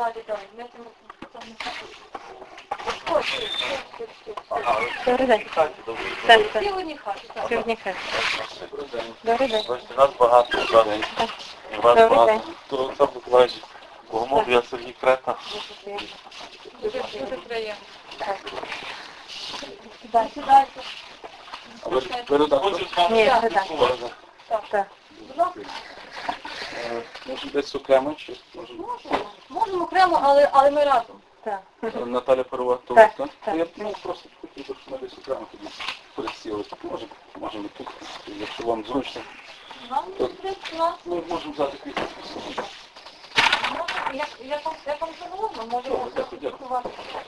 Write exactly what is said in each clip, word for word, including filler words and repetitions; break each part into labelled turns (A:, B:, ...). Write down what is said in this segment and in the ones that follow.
A: далі, далі. Ми там
B: Добрий день. Так, так.
A: сьогодні хаті, так.
B: Сьогодні хай. Добрий день.
C: Бачите, нас багато, правда, вас
B: Добрий
C: багато.
B: день.
C: Тут Олександр Миколаївич Богомов, я Сергій Крета.
A: Дуже, дуже приємно.
B: Так.
A: Сідайте.
C: А ви ви редактор?
B: Ні,
A: Так.
B: редактор.
A: Так.
B: Так.
A: Будь ласка.
C: Е, Може десь окремо, чи може
A: Можемо. Можемо окремо, але, але ми разом.
B: Так.
C: е, Наталя Парова, то
B: Так,
C: так?
B: так.
C: Я ну, просто хотів би, щоб ми десь окремо тоді присіли. Може, можемо тут, якщо вам зручно.
A: Нам у нас
C: Ми можемо взяти квітку.
A: може, як, як вам, як вам завгодно, можемо
C: Добре, дякую, дякую.
A: спілкуватися.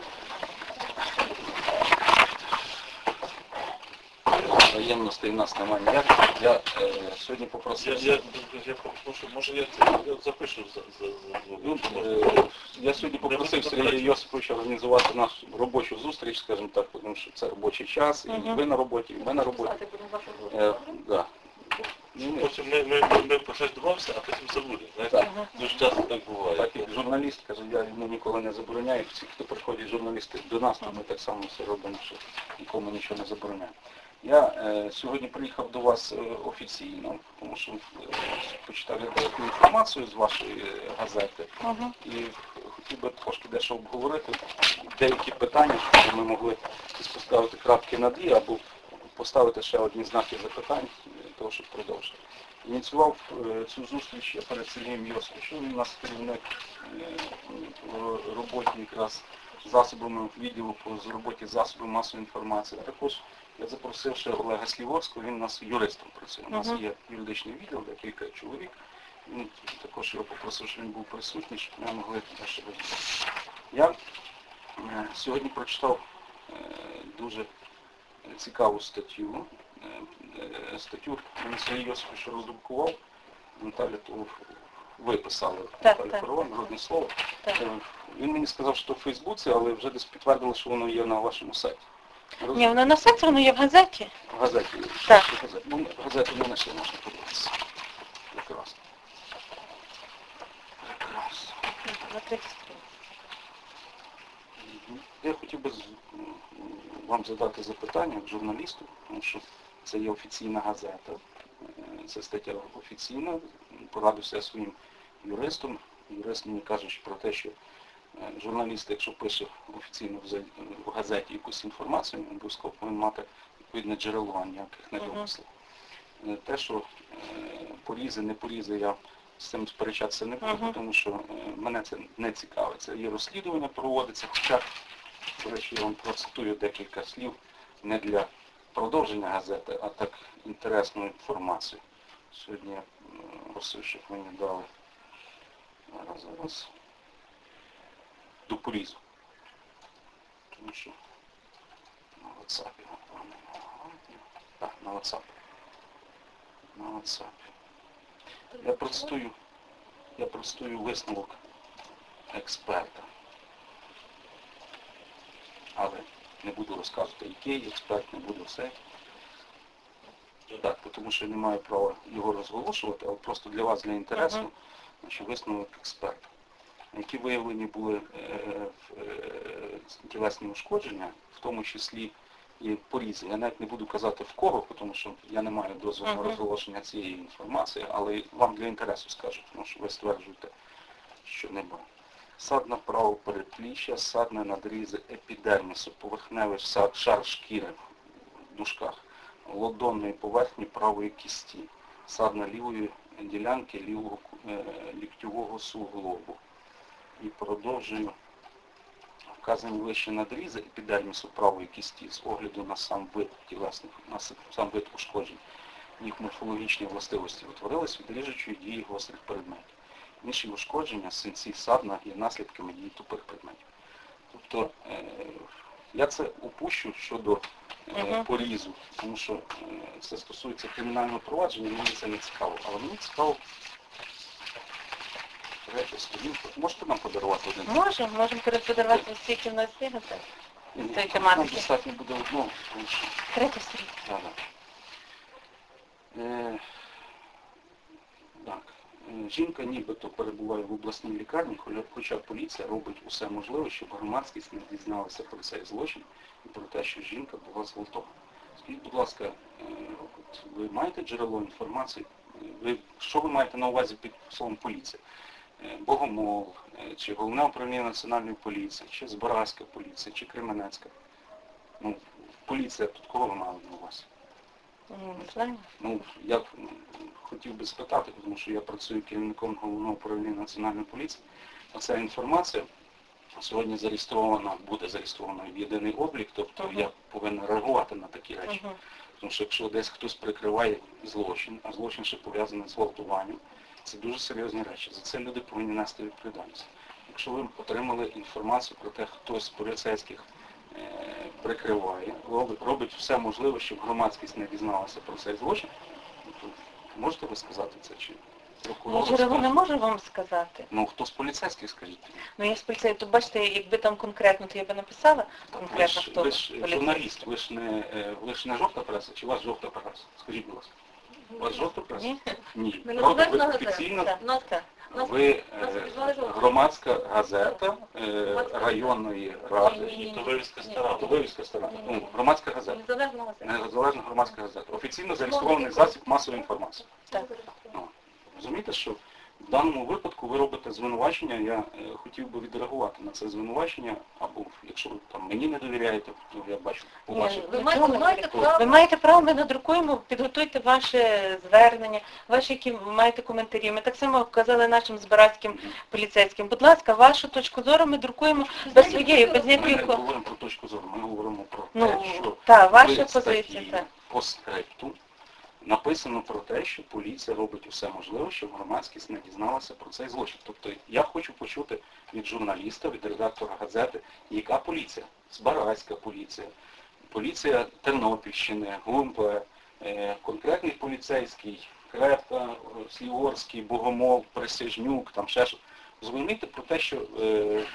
C: Взаємностей в нас немає ніяких. Я е, сьогодні попросив...
D: Я, я, я попрошу, може я це я запишу за, за, за
C: Ну,
D: звук.
C: е, я сьогодні попросив Сергія Йосиповича організувати нашу робочу зустріч, скажімо так, тому що це робочий час, і
B: Мгм.
C: ви на роботі, і ми на роботі.
A: Писати будемо вашу
C: Е,
A: роботу.
C: да. Ні, ні.
D: Потім ми, ми, ми, ми почнемося, а потім забудемо. Знаєте,
C: Так.
D: дуже часто так буває.
C: Так як журналіст, каже, я йому ніколи не забороняю, всі, хто приходять журналісти до нас, то ми так само все робимо, що нікому нічого не забороняємо. Я е, сьогодні приїхав до вас е, офіційно, тому що е, почитав я деяку інформацію з вашої е, газети.
B: Мгм.
C: І хотів би трошки дещо обговорити деякі питання, щоб ми могли поставити крапки над «і» або поставити ще одні знаки запитань, для того, щоб продовжити. Ініціював е, цю зустріч я перед Сергієм Йосиповичем, він у нас керівник е, в роботі якраз засобами відділу по з роботі засобів масової інформації. Також я запросив ще Олега Сліворського, він у нас юристом працює. У нас
B: Мгм.
C: є юридичний відділ, декілька чоловік. Він також його попросив, щоб він був присутній, щоб ми могли дещо розібрати. Я е, сьогодні прочитав е, дуже цікаву статтю. Е, е, статтю Сергій Йосипович роздрукував, Наталя то ви писали,
B: Так,
C: Наталя
B: так.
C: Парова, народне слово.
B: Так.
C: Е, Він мені сказав, що в Фейсбуці, але вже десь підтвердили, що воно є на вашому сайті.
B: Ні, воно на сайті, воно є в газеті.
C: В газеті.
B: Так.
C: В газеті. Ну, газету не знайшли, можна подивитися. Прекрасно. Прекрасно.
B: На тридцять сторінок.
C: Я хотів би з- вам задати запитання як журналісту, тому що це є офіційна газета. Е, Це стаття офіційна. Порадився я своїм юристом. Юрист мені каже про те, що е, журналіст, якщо пише офіційно в за- в газеті якусь інформацію, він обов'язково повинен мати відповідне джерело, а ніяких не
B: Мгм.
C: домислів. Е, Те, що е, порізи, не порізи, я з цим сперечатися не буду,
B: Мгм.
C: тому що е, мене це не цікавить. Це є розслідування проводиться, хоча, до речі, я вам процитую декілька слів не для продовження газети, а так інтересну інформацію. Сьогодні я е, просив, щоб мені дали зараз, зараз до порізу. Тому що на WhatsApp, напевно, так, на WhatsApp. На WhatsApp. Я процитую, я процитую висновок експерта. Але не буду розказувати, який експерт, не буду все. Так, тому що я не маю права його розголошувати, але просто для вас, для інтересу,
B: Мгм.
C: значить, висновок експерта. Які виявлені були е, в- е, тілесні ушкодження, в тому числі і порізи. Я навіть не буду казати в кого, тому що я не маю дозволу на
B: Мгм.
C: розголошення цієї інформації, але вам для інтересу скажу, тому що ви стверджуєте, що немає. Садна правого передпліччя, садне надрізи епідермісу, поверхневий са- шар шкіри в дужках, лодонної поверхні правої кісті, садна лівої ділянки лівого е, ліктьового суглобу. І продовжую. Вказані вище надрізи епідермісу правої кісті з огляду на сам вид тілесних, на с- сам вид ушкоджень. Їх морфологічні властивості утворились від ріжучої дії гострих предметів. Інші ушкодження, синці, садна є наслідками дії тупих предметів. Тобто е, я це упущу щодо е,
B: Мгм.
C: порізу, тому що е, це стосується кримінального провадження, мені це не цікаво. Але мені цікаво третя сторінка. Можете нам подарувати один?
B: Можемо, можемо переподарувати стільки в нас є газет.
C: Ні,
B: цієї
C: нам
B: тематики.
C: достатньо буде одного, тому що...
B: Третя сторінка.
C: Да, да. Е, так. Е, жінка нібито перебуває в обласній лікарні, хоча поліція робить усе можливе, щоб громадськість не дізналася про цей злочин і про те, що жінка була зґвалтована. Скажіть, будь ласка, от ви маєте джерело інформації? Ви, що ви маєте на увазі під словом поліція? Богомол, чи Головне управління Національної поліції, чи Збаразька поліція, чи Кременецька? Ну, поліція тут кого ви мали на увазі?
B: Ну, не знаю.
C: Ну, я б хотів би спитати, тому що я працюю керівником Головного управління Національної поліції. Оця інформація сьогодні зареєстрована, буде зареєстрована в єдиний облік, тобто
B: Uh-huh.
C: я повинен реагувати на такі речі.
B: Угу.
C: Тому що якщо десь хтось прикриває злочин, а злочин ще пов'язаний з гвалтуванням, це дуже серйозні речі. За це люди повинні нести відповідальність. Якщо ви отримали інформацію про те, хтось з поліцейських е, прикриває, робить, робить все можливе, щоб громадськість не дізналася про цей злочин, то можете ви сказати це? Чи прокурор
B: Я джерело не
C: скаже?
B: можу вам сказати.
C: Ну, хто з поліцейських, скажіть?
B: Ну, я з поліцею, то бачите, якби там конкретно, то я би написала
C: Ви
B: конкретно,
C: ж,
B: хто
C: ви ж
B: поліцейський.
C: журналіст, ви ж, не, е, ви ж не жовта преса, чи у вас жовта преса? Скажіть, будь ласка. У вас жовта преса?
B: Ні?
C: Ні.
A: Ми
C: Правда, ви
A: незалежна газета.
C: офіційно,
B: Так.
A: Нас,
B: Так.
A: нас,
C: ви
A: нас
C: е,
A: обізвали жовтою.
C: громадська газета е, районної
A: Ні,
C: ради.
A: ні, ні.
D: Тобто
A: Ні.
D: стара.
C: Тобто сторона.
A: Ні, ні,
C: Ну,
A: ні.
C: громадська газета.
A: Незалежна газета.
C: Незалежна громадська газета. Офіційно зареєстрований засіб масової інформації.
B: Так.
C: Ну, розумієте, що в даному випадку ви робите звинувачення, я е, хотів би відреагувати на це звинувачення, або якщо ви там мені не довіряєте, то я бачу по
B: Ні,
C: ваших.
A: Ви
B: ну,
A: маєте,
B: чому
A: ви
B: ми
A: маєте
B: не Ви
A: право.
B: маєте право, ми надрукуємо, підготуйте ваше звернення, ваші які ви маєте коментарі. Ми так само казали нашим збиратським поліцейським. Будь ласка, вашу точку зору ми друкуємо без своєї, без
C: Ми не
B: ніякої... ко-
C: говоримо про точку зору, ми говоримо про
B: Ну,
C: те, що
B: так, ваша
C: в
B: позиція,
C: статті
B: так.
C: по скрипту написано про те, що поліція робить усе можливе, щоб громадськість не дізналася про цей злочин. Тобто я хочу почути від журналіста, від редактора газети, яка поліція? Збаразька поліція, поліція Тернопільщини, ГУМП, е, конкретний поліцейський, Крепка, е, Сліворський, Богомол, Присяжнюк, там ще щось. Зрозумійте про те, що е, е,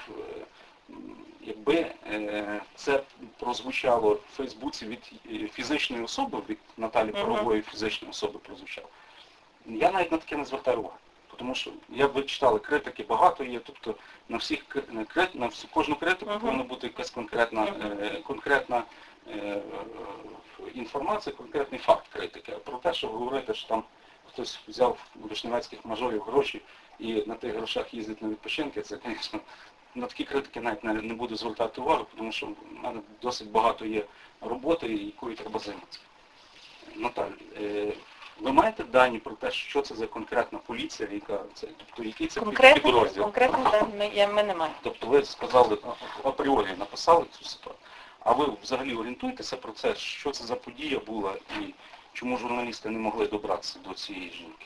C: якби е, це прозвучало в Фейсбуці від е, фізичної особи, від Наталі
B: Мгм.
C: Парової фізичної особи прозвучало, я навіть на таке не звертаю уваги. Тому що, як ви читали, критики багато є, тобто на всіх кри- крит- на всю кожну критику
B: Мгм.
C: повинна бути якась конкретна, е, конкретна е, е, інформація, конкретний факт критики. А про те, що говорити, що там хтось взяв у вишневецьких мажорів гроші і на тих грошах їздить на відпочинки, це, звісно, на такі критики навіть не, не буду звертати увагу, тому що в мене досить багато є роботи, якою треба займатися. Наталь, е, ви маєте дані про те, що це за конкретна поліція, яка це, тобто який це під-
B: Конкретно,
C: підрозділ?
B: конкретно да, ми, я, ми не маємо.
C: Тобто ви сказали, а- апріорі написали цю ситуацію. А ви взагалі орієнтуєтеся про це, що це за подія була і чому журналісти не могли добратися до цієї жінки?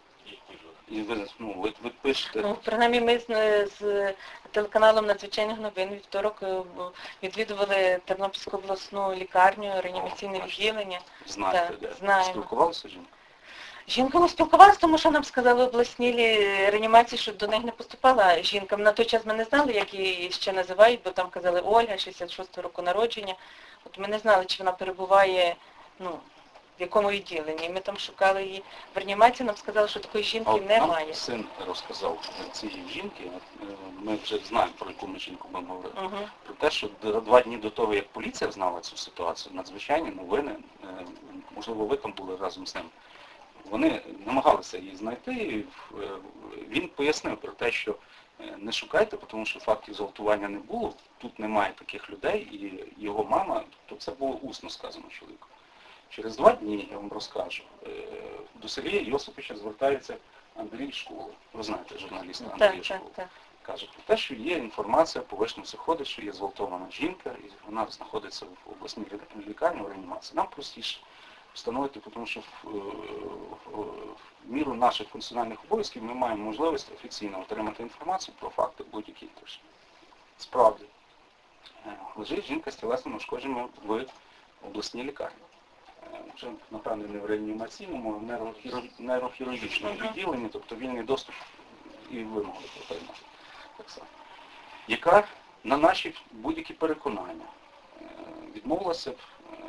C: І ви, ну, ви, ви пишете,
B: Ну, принаймні ми з, з телеканалом надзвичайних новин вівторок е, відвідували Тернопільську обласну лікарню, реанімаційне
C: О, бачите.
B: відділення.
C: знаєте,
B: так,
C: де
B: знаємо.
C: спілкувалися жінка?
B: Жінка не спілкувалася, тому що нам сказали обласні лі- реанімації, що до них не поступала жінка. На той час ми не знали, як її ще називають, бо там казали Ольга, шістдесят шостого року народження. От ми не знали, чи вона перебуває, ну, в якому відділенні. І ми там шукали її в реанімації, нам сказали, що такої
C: А
B: жінки
C: от
B: немає.
C: нам син розказав цієї жінки, от, е, ми вже знаємо, про яку ми жінку ми говорили,
B: Угу.
C: про те, що д- два дні до того, як поліція знала цю ситуацію, надзвичайні новини, е, можливо, ви там були разом з ним, вони намагалися її знайти, і е, він пояснив про те, що е, не шукайте, тому що фактів зґвалтування не було, тут немає таких людей, і його мама, то це було усно сказано чоловіку. Через два дні, я вам розкажу, е, до Сергія Йосиповича звертається Андрій Школа. Ви знаєте журналіста Андрія
B: Так, так,
C: Школа.
B: так.
C: Каже про те, що є інформація, по вишневці ходить, що є зґвалтована жінка, і вона знаходиться в обласній лі- лікарні в реанімації. Нам простіше встановити, тому що в, е, в, в міру наших функціональних обов'язків ми маємо можливість офіційно отримати інформацію про факти будь-які. Тож, справді, е, лежить жінка з тілесними ушкодженнями в обласній лікарні. Е, Вже, напевно, не в реанімаційному, а в нейрохіро- нейрохірургічному
B: Мгм.
C: відділенні, тобто вільний доступ і вимоги отримати. Так само. Яка на наші будь-які переконання е, відмовилася б е,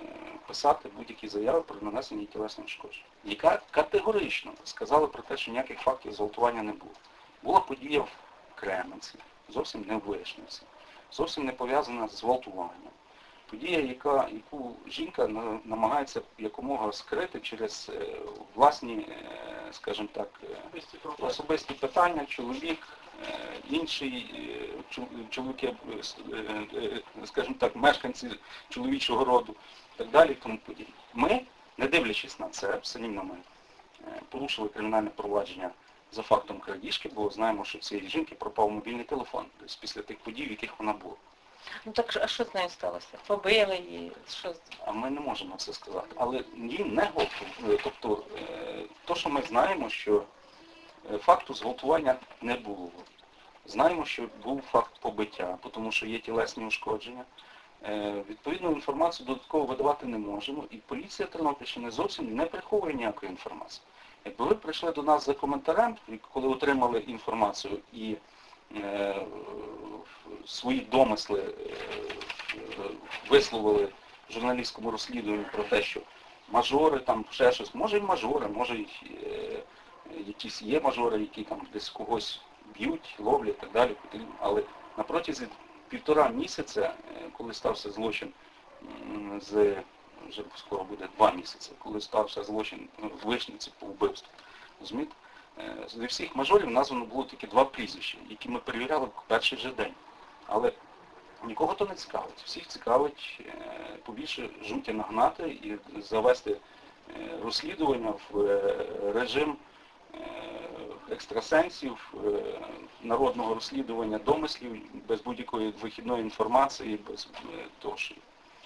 C: писати будь-які заяви про нанесення їй тілесних ушкоджень. Яка категорично сказала про те, що ніяких фактів зґвалтування не було. Була подія в Кременці, зовсім не в Вишнівці, зовсім не пов'язана з зґвалтуванням. Подія, яка, яку жінка на- намагається якомога скрити через е, власні, е, скажімо так, е, особисті питання, чоловік, е, інший, е, чол- чоловіки, е, с- е, е, скажімо так, мешканці чоловічого роду і так далі і тому подібне. Ми, не дивлячись на це, самі на ми, е, порушили кримінальне провадження за фактом крадіжки, бо знаємо, що в цієї жінки пропав мобільний телефон, тобто після тих подій, в яких вона була.
B: Ну так а що з нею сталося? Побили її? Що? з-
C: А ми не можемо це сказати. Але їй не гвалтували. Тобто, е, то, що ми знаємо, що е, факту зґвалтування не було. Знаємо, що був факт побиття, тому що є тілесні ушкодження. Е, Відповідну інформацію додатково видавати не можемо. І поліція Тернопільщини зовсім не приховує ніякої інформації. Якби ви прийшли до нас за коментарем, і коли отримали інформацію і е, свої домисли е, е, висловили в журналістському розслідуванні про те, що мажори, там ще щось, може і мажори, може і е, якісь є мажори, які там десь когось б'ють, ловлять і так далі, потрібно. Але на протязі півтора місяця, е, коли стався злочин м, з, вже скоро буде два місяці, коли стався злочин в Вишнівці по вбивству, розумієте? Е, Зі всіх мажорів названо було тільки два прізвища, які ми перевіряли в перший же день. Але нікого то не цікавить. Всіх цікавить е, побільше жуті нагнати і завести е, розслідування в е, режим е, екстрасенсів, е, народного розслідування домислів, без будь-якої вихідної інформації, без е, того, що...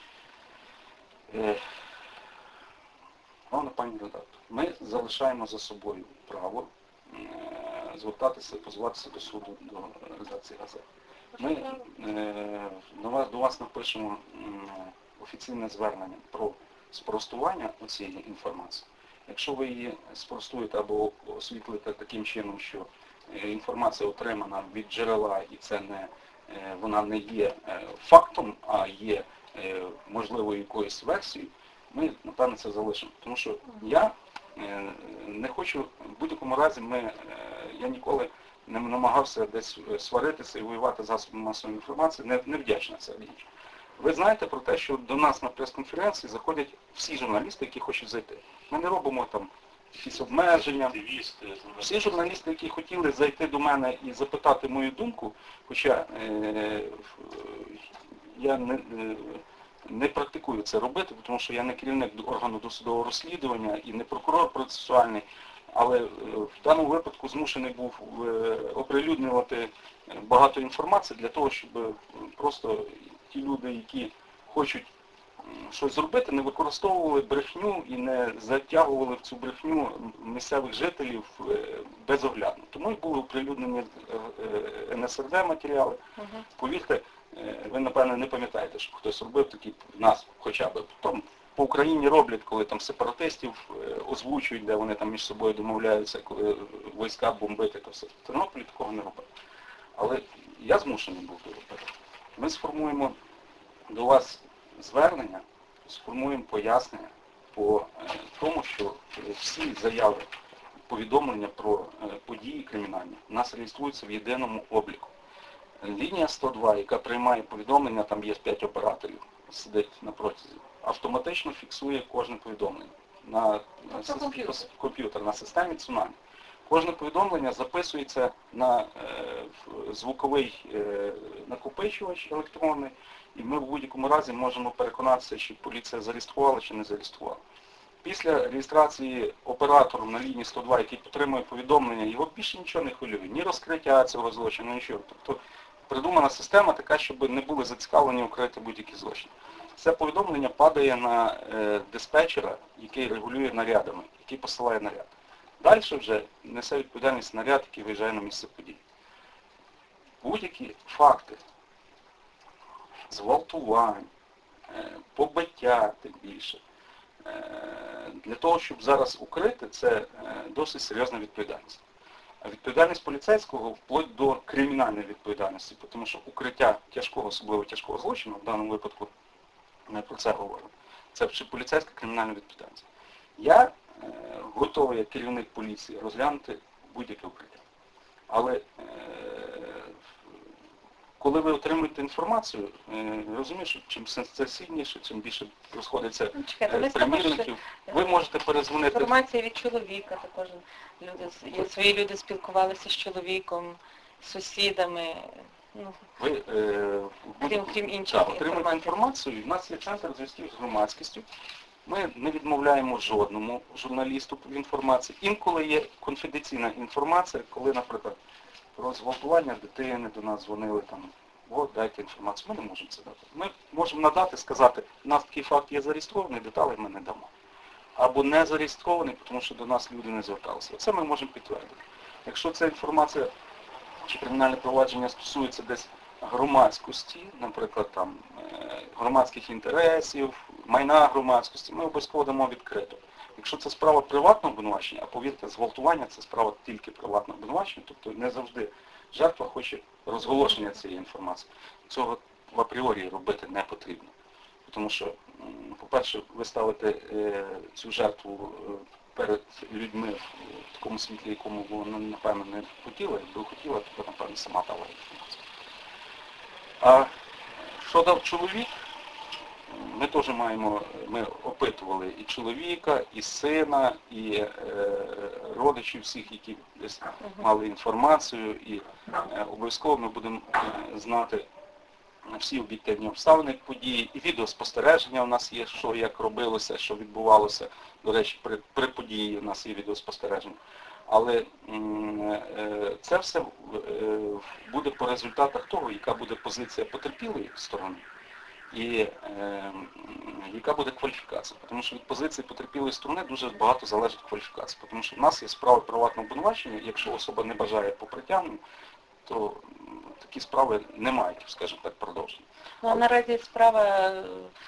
C: Е, Пане пані редактор, ми залишаємо за собою право е, звертатися, позиватися до суду, до редакції газет. Ми е, до, вас, до вас напишемо м, офіційне звернення про спростування цієї інформації. Якщо ви її спростуєте або освітлите таким чином, що е, інформація отримана від джерела і це не, е, вона не є е, фактом, а є е, можливо якоюсь версією, ми, напевно, це залишимо. Тому що я е, не хочу, в будь-якому разі ми, е, я ніколи не намагався десь сваритися і воювати засобами масової інформації, не, невдячна ця річ. Ви знаєте про те, що до нас на прес-конференції заходять всі журналісти, які хочуть зайти. Ми не робимо там якісь обмеження.
D: Активісти,
C: Всі журналісти, які хотіли зайти до мене і запитати мою думку, хоча е, я не, е, не практикую це робити, тому що я не керівник органу досудового розслідування і не прокурор процесуальний, але в даному випадку змушений був оприлюднювати багато інформації для того, щоб просто ті люди, які хочуть щось зробити, не використовували брехню і не затягували в цю брехню місцевих жителів безоглядно. Тому і були оприлюднені ен ес ер де матеріали.
B: Угу.
C: Повірте, ви, напевно, не пам'ятаєте, що хтось робив такі в нас хоча б. Там по Україні роблять, коли там сепаратистів озвучують, де вони там між собою домовляються, коли війська бомбити, то все. В Тернополі такого не робить. Але я змушений був то робити. Ми сформуємо до вас звернення, сформуємо пояснення по тому, що всі заяви, повідомлення про події кримінальні у нас реєструються в єдиному обліку. Лінія сто два, яка приймає повідомлення, там є п'ять операторів, сидить на протязі, автоматично фіксує кожне повідомлення на, на
A: Це комп'ютер.
C: комп'ютер, на системі цунамі. Кожне повідомлення записується на е, звуковий е, накопичувач електронний, і ми в будь-якому разі можемо переконатися, чи поліція зареєструвала, чи не зареєструвала. Після реєстрації оператором на лінії сто два, який отримує повідомлення, його більше нічого не хвилює, ні розкриття цього злочину, нічого. Тобто придумана система така, щоб не були зацікавлені укрити будь-які злочини. Це повідомлення падає на е, диспетчера, який регулює нарядами, який посилає наряд. Далі вже несе відповідальність наряд, який виїжджає на місце події. Будь-які факти зґвалтувань, е, побиття, тим більше, е, для того, щоб зараз укрити, це е, досить серйозна відповідальність. А відповідальність поліцейського вплоть до кримінальної відповідальності, тому що укриття тяжкого, особливо тяжкого злочину, в даному випадку ми про це говоримо, це вже поліцейська кримінальна відповідальність. Я е, готовий, як керівник поліції, розглянути будь-яке укриття. Але е, коли ви отримуєте інформацію, е, розумієш, що чим сенсаційніше, чим більше розходиться
B: Ну, чекайте,
C: е,
B: ви також
C: примірників, ви можете перезвонити.
B: інформація від чоловіка також. Люди, з- є свої люди спілкувалися з чоловіком, з сусідами. Ну,
C: Ви е,
B: Крім- крім іншої
C: так, отримуєте
B: інформації.
C: інформацію. У нас є центр зв'язків з громадськістю. Ми не відмовляємо жодному журналісту в інформації. Інколи є конфіденційна інформація, коли, наприклад, про зґвалтування дитини до нас дзвонили, там, от, дайте інформацію. Ми не можемо це дати. Ми можемо надати, сказати, у нас такий факт є зареєстрований, деталей ми не дамо. Або не зареєстрований, тому що до нас люди не зверталися. Це ми можемо підтвердити. Якщо ця інформація чи кримінальне провадження стосується десь громадськості, наприклад, там, е, громадських інтересів, майна громадськості, ми обов'язково дамо відкрито. Якщо це справа приватного обвинувачення, а повірте, зґвалтування це справа тільки приватного обвинувачення, тобто не завжди жертва хоче розголошення цієї інформації. Цього в апріорі робити не потрібно. Тому що, м, по-перше, ви ставите е, цю жертву е, перед людьми в такому світлі, якому вона, напевно, не хотіла, якби хотіла, то, напевно, сама дала інформацію. А що дав чоловік? Ми теж маємо, ми опитували і чоловіка, і сина, і е, родичів всіх, які десь мали інформацію, і е, обов'язково ми будемо е, знати всі об'єктивні обставини події, і відеоспостереження у нас є, що як робилося, що відбувалося. До речі, при, при події у нас є відеоспостереження. Але м, е, це все е, буде по результатах того, яка буде позиція потерпілої сторони і е, яка буде кваліфікація. Тому що від позиції потерпілої сторони дуже багато залежить кваліфікація. Тому що в нас є справи приватного обвинувачення, якщо особа не бажає по притягненню, то такі справи не мають, скажімо так, продовження.
B: Ну, а наразі справа е,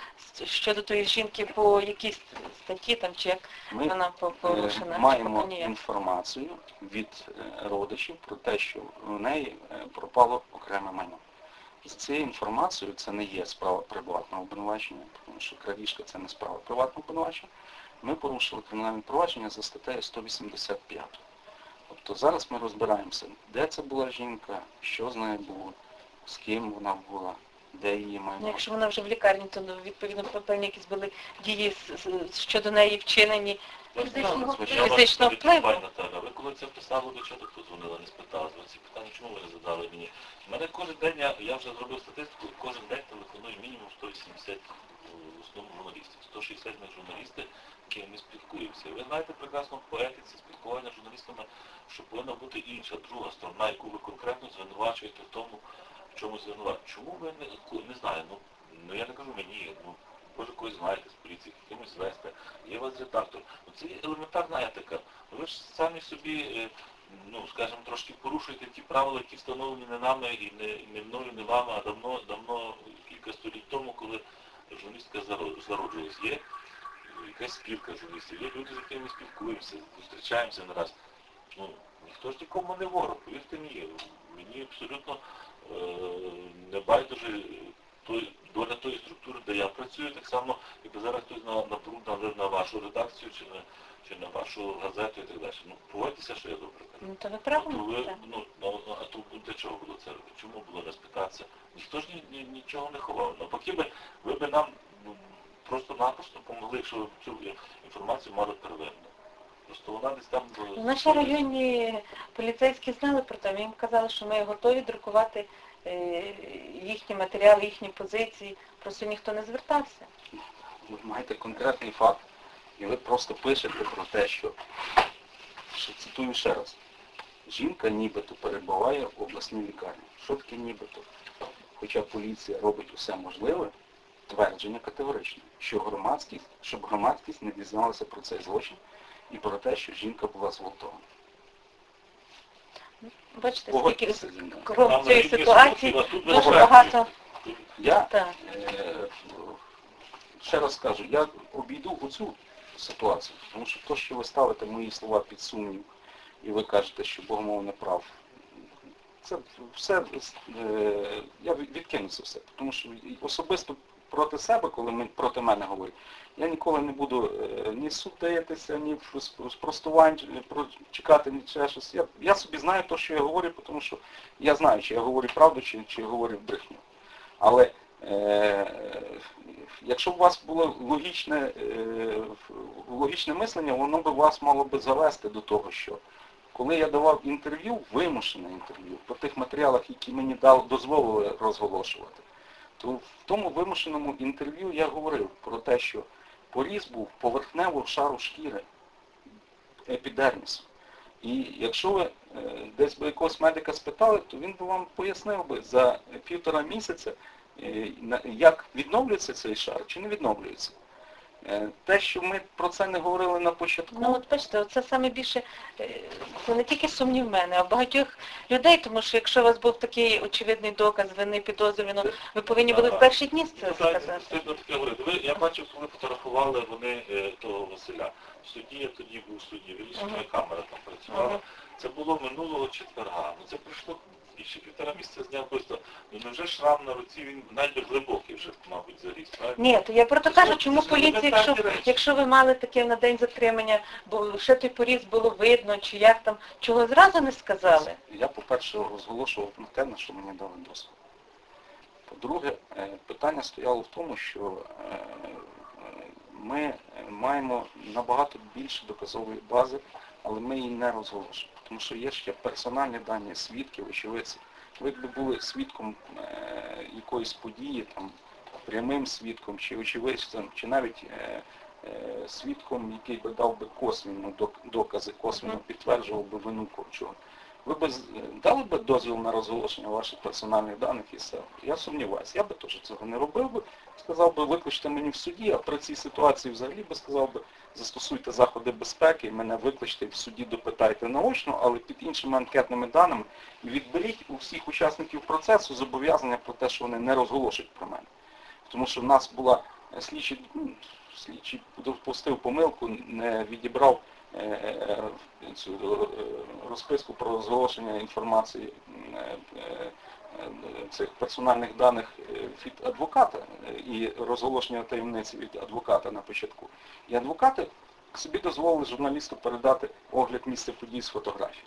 B: щодо тої жінки по якійсь статті, там, чи як
C: Ми
B: вона по- порушена?
C: е,
B: чи
C: маємо
B: поки ніяк?
C: інформацію від е, родичів про те, що в неї е, пропало окреме майно. З цією інформацією це не є справа приватного обвинувачення, тому що крадіжка це не справа приватного обвинувачення. Ми порушили кримінальне провадження за статтею сто вісімдесят п'ять. Тобто зараз ми розбираємося, де це була жінка, що з нею було, з ким вона була, де її
B: Ну,
C: майно.
B: якщо вона вже в лікарні, то ну, відповідно певні якісь були дії з- з- щодо неї вчинені.
A: Фізичного
C: звичайно.
B: Фізичного впливу.
D: Пані Наталя, ви коли це писали, до чого хто дзвонила, не спитали? Ці питання чому ви не задали мені? У мене кожен день, я, я вже зробив статистику, кожен день телефонує мінімум сто вісімдесят в основному журналістів. сто шістдесят ми журналісти, які ми спілкуємося. Ви знаєте прекрасно по етиці спілкування з журналістами, що повинна бути інша, друга сторона, яку ви конкретно звинувачуєте в тому, в чому звинувачуєте. Чому ви не, не знаю, ну, ну я не кажу мені, ну, може когось знаєте з поліції, кимось звести, є у вас редактор. Ну, це елементарна етика. Ви ж самі собі, е, ну, скажімо, трошки порушуєте ті правила, які встановлені не нами і не, і не мною, не вами, а давно, давно, кілька століть тому, коли журналістка заро- зароджувалась. Є якась спілка журналістів, є люди, з якими ми спілкуємося, зустрічаємося не раз. Ну, ніхто ж нікому не ворог, повірте мені. Мені абсолютно е, не байдуже той, доля тої структури, де я працюю, так само, якби зараз хтось на, напружив на вашу редакцію чи на, чи на вашу газету і так далі. Ну, погодьтеся, що я добре кажу.
B: Ну, то ви
D: То
B: правильно.
D: ви,
B: так.
D: ну, ну, а то для чого було це робити? Чому було не спитатися? Ніхто ж ні, ні, нічого не ховав. Навпаки, ви, ви б нам ну, просто-напросто помогли, якщо ви цю інформацію мали первинно. Просто вона десь там...
B: В нашій районі поліцейські знали про те, ми їм казали, що ми готові друкувати е, їхні матеріали, їхні позиції, просто ніхто не звертався.
C: Ви маєте конкретний факт, і ви просто пишете про те, що, що цитую ще раз, жінка нібито перебуває в обласній лікарні. Що таке нібито? Хоча поліція робить усе можливе, твердження категоричне, що громадськість, щоб громадськість не дізналася про цей злочин і про те, що жінка була зґвалтована.
B: Бачите, скільки
C: Погодьтеся зі мною.
B: крім цієї ситуації дуже багато.
C: Я
B: Так.
C: е, ще раз скажу, я обійду оцю ситуацію, тому що те, що ви ставите мої слова під сумнів, і ви кажете, що Богомол не прав, це все, е, я відкину це все, тому що особисто проти себе, коли ми, проти мене говорять, я ніколи не буду е, ні судитися, ні спростувань про, чекати, ні ще щось. Я, я собі знаю те, що я говорю, тому що я знаю, чи я говорю правду, чи, чи я говорю брехню. Але е, якщо б у вас було логічне, е, логічне мислення, воно б вас мало би завести до того, що коли я давав інтерв'ю, вимушене інтерв'ю, по тих матеріалах, які мені дали, дозволили розголошувати, то в тому вимушеному інтерв'ю я говорив про те, що поріз був поверхневого шару шкіри, епідермісу. І якщо ви е, десь би якогось медика спитали, то він би вам пояснив би за півтора місяця, е, як відновлюється цей шар чи не відновлюється. Е, те, що ми про це не говорили на початку.
B: Ну от бачите, це саме більше, е, це не тільки сумнів в мене, а в багатьох людей, тому що якщо у вас був такий очевидний доказ вини підозрюваного, ви повинні були в перші дні це
D: Ну, так,
B: сказати.
D: потрібно таке говорити. Ви, я бачив, коли фотографували вони е, того Василя. В суді, я тоді був в суді, вирішена
B: Ага.
D: камера там працювала.
B: Ага.
D: Це було минулого четверга. Ну це пройшло більше півтора місяця з дня просто. Ну невже шрам на руці, він навіть глибокий вже, мабуть, заріс, правильно?
B: Ні, то я про то кажу,
D: Це
B: чому
D: ж
B: поліція, якщо,
D: елементарні речі.
B: якщо ви мали таке на день затримання, бо ще той поріз було видно, чи як там, чого зразу не сказали?
C: Я, по-перше, розголошував на те, на що мені дали дозвіл. По-друге, е, питання стояло в тому, що е, ми маємо набагато більше доказової бази, але ми її не розголошуємо. Тому що є ще персональні дані свідків, очевидців. Ви якби були свідком е, якоїсь події, там, прямим свідком, чи очевидцем, чи навіть е, е, свідком, який би дав би косвенно док- докази, косвенно підтверджував би вину чого. Ви б з- дали б дозвіл на розголошення ваших персональних даних і все? Я сумніваюся. Я би теж цього не робив би. Сказав би, викличте мені в суді, а при цій ситуації взагалі би сказав би, застосуйте заходи безпеки, мене викличте в суді, допитайте наочно, але під іншими анкетними даними і відберіть у всіх учасників процесу зобов'язання про те, що вони не розголошують про мене. Тому що в нас була е, слідчий, ну, слідчий допустив помилку, не відібрав е, е, цю е, розписку про розголошення інформації е, е, цих персональних даних від адвоката і розголошення таємниці від адвоката на початку. І адвокати собі дозволили журналісту передати огляд місця подій з фотографій.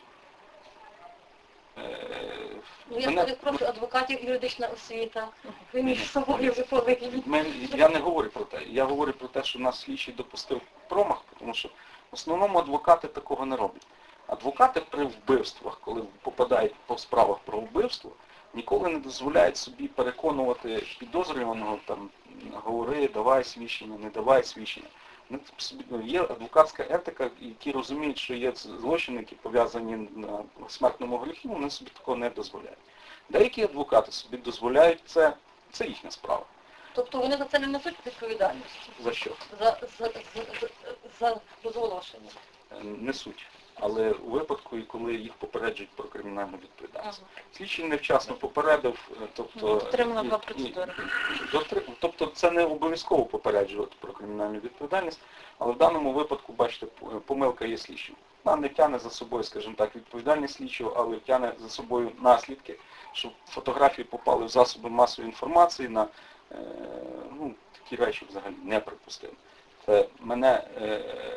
A: Ну, я
C: Мене-
A: скажу, прошу адвокатів, юридична освіта. Ви між собою ви повинні.
C: Ми- Я не говорю про те. Я говорю про те, що нас слідчий допустив промах, тому що в основному адвокати такого не роблять. Адвокати при вбивствах, коли попадають по справах про вбивство, ніколи не дозволяють собі переконувати підозрюваного, там, говори, давай свідчення, не давай свідчення. Ну, собі- Є адвокатська етика, які розуміють, що є злочини, які пов'язані на смертному гріху, вони собі такого не дозволяють. Деякі адвокати собі дозволяють це, це їхня справа.
A: Тобто вони за це не несуть відповідальність
C: За що?
A: за, за, за, за розголошення.
C: Е, Несуть. Але у випадку, коли їх попереджують про кримінальну відповідальність. Слідчий невчасно попередив, е, тобто...
B: Дотримана
C: і-
B: була
C: і-
B: процедура.
C: дотри- Тобто це не обов'язково попереджувати про кримінальну відповідальність, але в даному випадку, бачите, п- помилка є слідчим. Вона не тягне за собою, скажімо так, відповідальність слідчого, але тягне за собою наслідки, що фотографії попали в засоби масової інформації на е, ну, такі речі взагалі неприпустимо. Це мене е,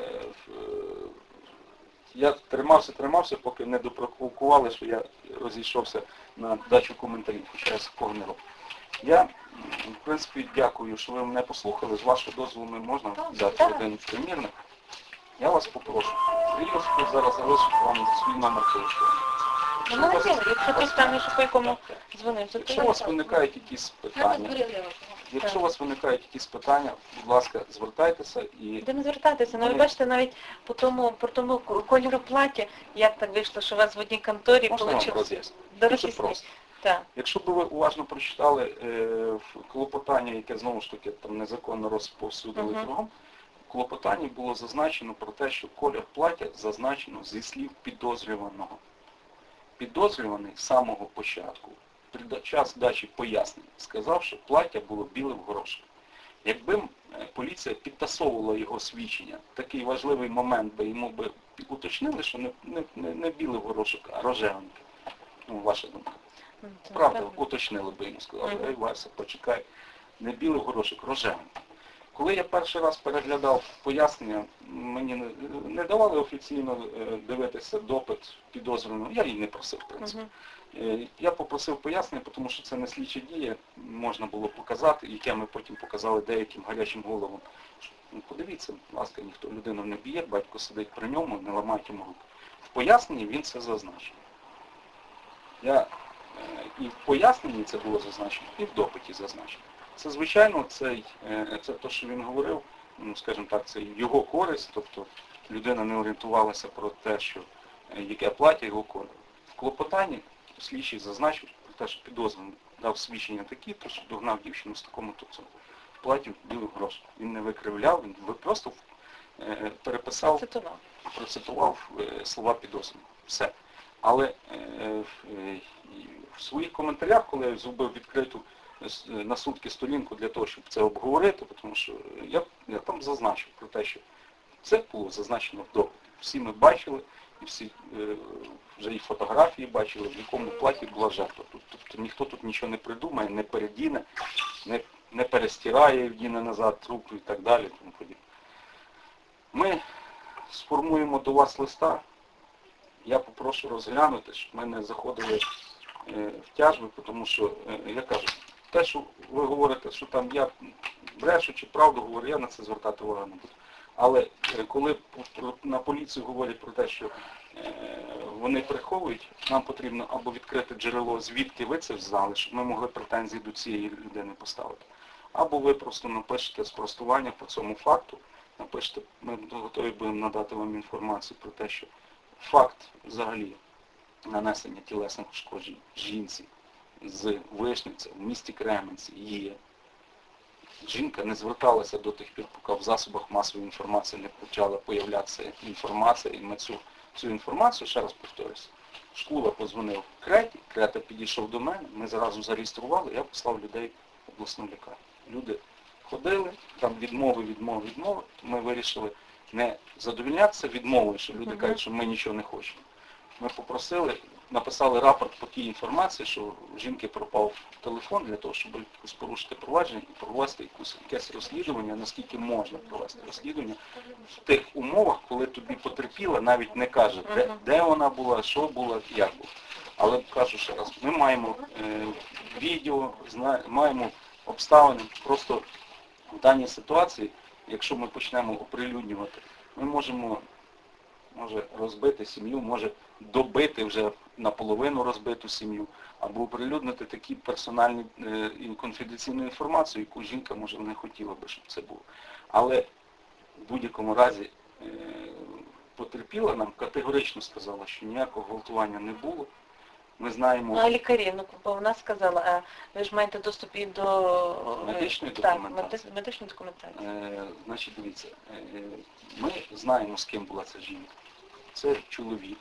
C: в- я тримався, тримався, поки не допровокували, що я розійшовся на дачу коментарів, хоча я такого не роблю. Я, м, в принципі, дякую, що ви мене послухали. З вашого дозволу не можна взяти
B: так.
C: один примірник. Я вас попрошу. Сергій зараз залишить вам свій номер телефону.
B: Ну, молодець, якщо хтось там ще по якому дзвонив, то
C: Якщо у вас виникають якісь питання, якщо у вас виникають якісь питання, будь ласка, звертайтеся і
B: де не звертатися. Ну, ви
C: Вони-
B: бачите, навіть по тому, по тому кольору плаття, як так вийшло, що у вас в одній конторі
C: можна вам
B: вийшло.
C: роз'яснити.
B: До
C: Дуже
B: Росії.
C: просто.
B: Так.
C: Якщо б ви уважно прочитали е, в клопотання, яке знову ж таки там незаконно розповсюдили
B: Мгм.
C: кругом, в клопотанні було зазначено про те, що колір плаття зазначено зі слів підозрюваного. Підозрюваний з самого початку, під час дачі пояснень, сказав, що плаття було біле в горошок. Якби м, е, поліція підтасовувала його свідчення, такий важливий момент би йому би уточнили, що не, не, не, не білий горошок, а рожевенький. Ну, ваша думка.
B: Ну, це
C: Правда,
B: правда.
C: уточнили би йому, сказали,
B: Мгм.
C: ей, Вася, почекай, Не білий горошок, рожевий. Коли я перший раз переглядав пояснення, мені не, не давали офіційно е, дивитися допит підозрюваного, я її не просив, в принципі. Е, Я попросив пояснення, тому що це не слідчі дії, можна було показати, яке ми потім показали деяким гарячим головам. Ну, подивіться, будь ласка, ніхто людину не б'є, батько сидить при ньому, не ламають йому руку. В поясненні він це зазначив. Я, е, і в поясненні це було зазначено, і в допиті зазначено. Це, звичайно, це, е, це те, що він говорив, ну, скажімо так, це його користь, тобто людина не орієнтувалася про те, що, е, яке плаття його колір. В клопотанні слідчий зазначив про те, що підозрюваний дав свідчення такі, то що догнав дівчину з такому туцом. В платі білих грошей. Він не викривляв, він просто е, переписав,
B: Процитував.
C: процитував е, слова підозрюваного. Все. Але е, е, в своїх коментарях, коли я зробив відкриту е, на сутки сторінку для того, щоб це обговорити, тому що я, я там зазначив про те, що це було зазначено в допиті. Всі ми бачили, і всі е, вже і фотографії бачили, в якому платі була жертва. Тобто ніхто тут нічого не придумає, не передіне, не, не перестирає, вдіне назад руку і так далі. Тому подібне. Ми сформуємо до вас листа. Я попрошу розглянути, щоб ми не заходили е, в тяжби, тому що, е, я кажу, те, що ви говорите, що там я брешу чи правду говорю, я на це звертати увагу не буду. Але е, коли на поліцію говорять про те, що е, вони приховують, нам потрібно або відкрити джерело, звідки ви це знали, щоб ми могли претензії до цієї людини поставити. Або ви просто напишете спростування по цьому факту, напишете, ми готові будемо надати вам інформацію про те, що факт взагалі нанесення тілесних ушкоджень жінці з Вишнівця в місті Кременці є. Жінка не зверталася до тих пір, поки в засобах масової інформації не почала появлятися інформація, і ми цю, цю інформацію, ще раз повторюся, Шкула подзвонив Креті, Крета підійшов до мене, ми зразу зареєстрували, я послав людей в обласну лікарню. Люди ходили, там відмови, відмови, відмови, ми вирішили не задовольнятися відмовою, що люди кажуть, що ми нічого не хочемо. Ми попросили, написали рапорт по тій інформації, що у жінки пропав телефон для того, щоб якось порушити провадження і провести якусь, якесь розслідування, наскільки можна провести розслідування в тих умовах, коли тобі потерпіла, навіть не каже, де, де вона була, що було, як було. Але кажу ще раз, ми маємо е, відео, зна, маємо обставини, просто в даній ситуації, якщо ми почнемо оприлюднювати, ми можемо може розбити сім'ю, може добити вже наполовину розбиту сім'ю, або оприлюднити такі персональні е, і конфіденційну інформацію, яку жінка, може, не хотіла би, щоб це було. Але в будь-якому разі е, потерпіла нам категорично сказала, що ніякого гвалтування не було. Ми знаємо...
B: Ну, а лікарі, ну, бо вона сказала, а ви ж маєте доступ і до
C: медичної
B: так,
C: документації.
B: медичної документації.
C: Е, значить, дивіться, е, ми знаємо, з ким була ця жінка. Це чоловік.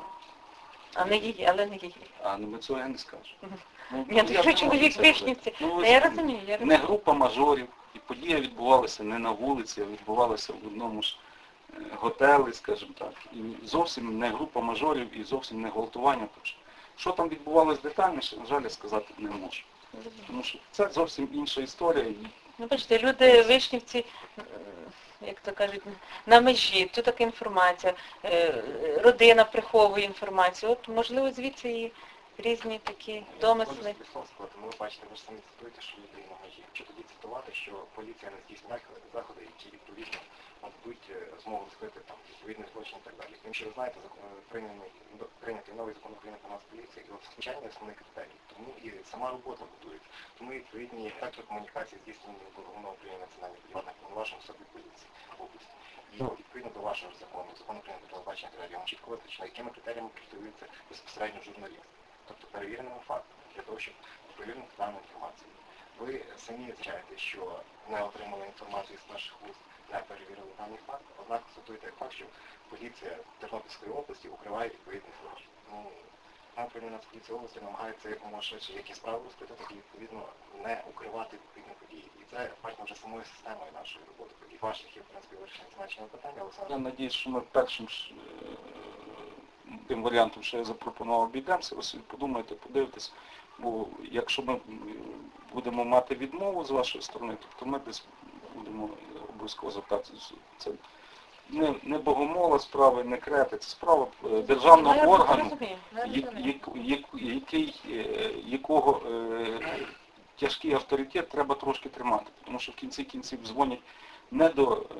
B: А не її, але не її.
C: А ну, ми цього я не скажу. Ну,
B: Ні, то що чоловік в Вишнівці.
C: Ну,
B: я розумію, я розумію.
C: Не група мажорів, і подія відбувалася не на вулиці, а відбувалася в одному ж е, готелі, скажімо так. І зовсім не група мажорів, і зовсім не гвалтування. Що там відбувалося детальніше, на жаль, я сказати не можу. Тому що це зовсім інша історія.
B: Ну, бачите, люди Вишнівці, як то кажуть, на межі, тут така інформація, родина приховує інформацію. От, можливо, звідси і різні такі домисли.
E: Ви бачите, ви ж самі цитуєте, що люди на межі. Якщо тоді цитувати, що поліція не здійснює заходи, які відповідно дадуть змогу скрити там відповідний злочин і так далі. Тому що ви знаєте, прийнятий, прийнятий новий закон України про нас поліції, і от звичайно основний критерій. Тому і сама робота будується. Тому відповідні фактори комунікації здійснені до Головного управління національної поліції, повноважень особи поліції в області. І відповідно до вашого закону, закону України про телебачення телевізійного, чітко визначено, якими критеріями керується безпосередньо журналіст. Тобто перевіреними фактами, для того, щоб перевірити дану інформацію. Ви самі звичаєте, що не отримали інформацію з перших вуст, не перевірили даний факт, однак констатуєте як факт, що поліція Тернопільської області укриває відповідний злочин. Ну, нам управління Нацполіції області намагається якомога швидше, як і справи розкрити, так і відповідно не укривати відповідні події. І це бачимо вже самою системою нашої роботи. І ваших є, в принципі, вирішення значення питання, але
C: Я надіюсь, що ми першим тим варіантом, що я запропонував, обійдемося, ви собі подумайте, подивитесь, Бо якщо ми м, будемо мати відмову з вашої сторони, то ми десь будемо обов'язково звертатися. Це не, не богомола справа, не крети, це справа е, державного
B: Ну, я
C: органу,
B: розумію.
A: Я
C: я-
A: розумію.
C: я- я- який, е, якого е, тяжкий авторитет треба трошки тримати. Тому що в кінці кінців дзвонять не до е,